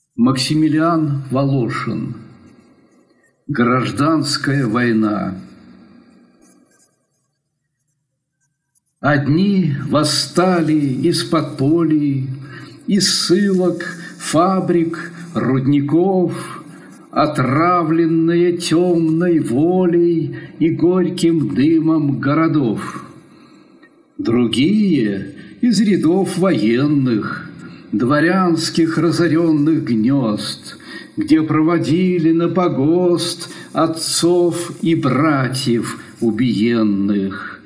Максимилиан Волошин. Гражданская война. Одни восстали из подполий, из ссылок, фабрик, рудников, отравленные темной волей и горьким дымом городов. Другие из рядов военных, дворянских разоренных гнезд, где проводили на погост отцов и братьев убиенных.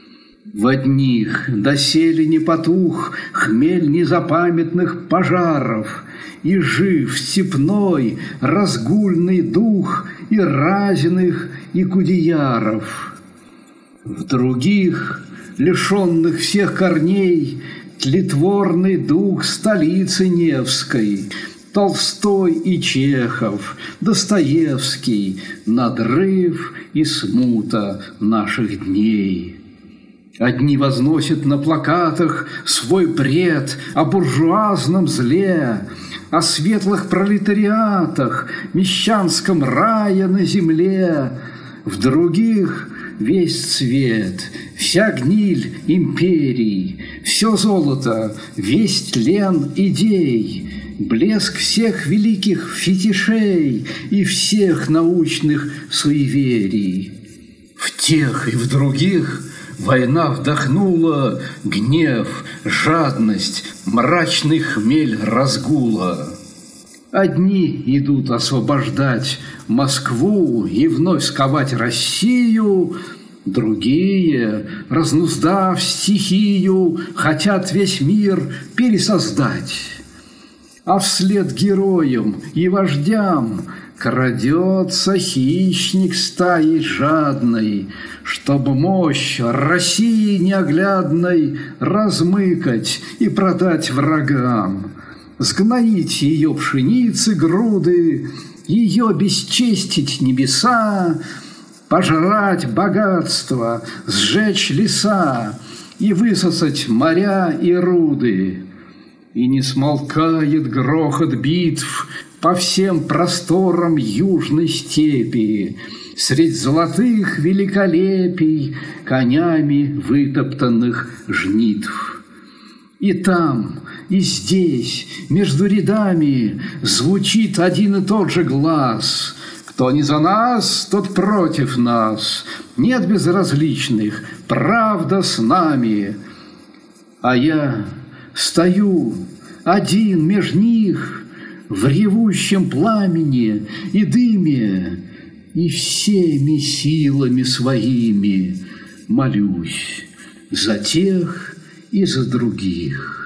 В одних доселе не потух хмель незапамятных пожаров, и жив степной разгульный дух и разиных и кудеяров. В других, лишенных всех корней, тлетворный дух столицы Невской, Толстой и Чехов, Достоевский, надрыв и смута наших дней. Одни возносят на плакатах свой бред о буржуазном зле, о светлых пролетариатах, мещанском рае на земле. В других весь цвет, вся гниль империй, все золото, весь тлен идей, блеск всех великих фетишей и всех научных суеверий. В тех и в других война вдохнула гнев, жадность, мрачный хмель разгула. Одни идут освобождать Москву и вновь сковать Россию, другие, разнуздав стихию, хотят весь мир пересоздать. А вслед героям и вождям крадется хищник стаи жадной, чтобы мощь России неоглядной размыкать и продать врагам, сгноить ее пшеницы груды, ее бесчестить небеса, пожрать богатство, сжечь леса и высосать моря и руды. И не смолкает грохот битв по всем просторам южной степи, средь золотых великолепий конями вытоптанных жнитв. И там, и здесь, между рядами, звучит один и тот же глас: кто не за нас, тот против нас, нет безразличных, правда с нами. А я стою один меж них в ревущем пламени и дыме, и всеми силами своими молюсь за тех и за других.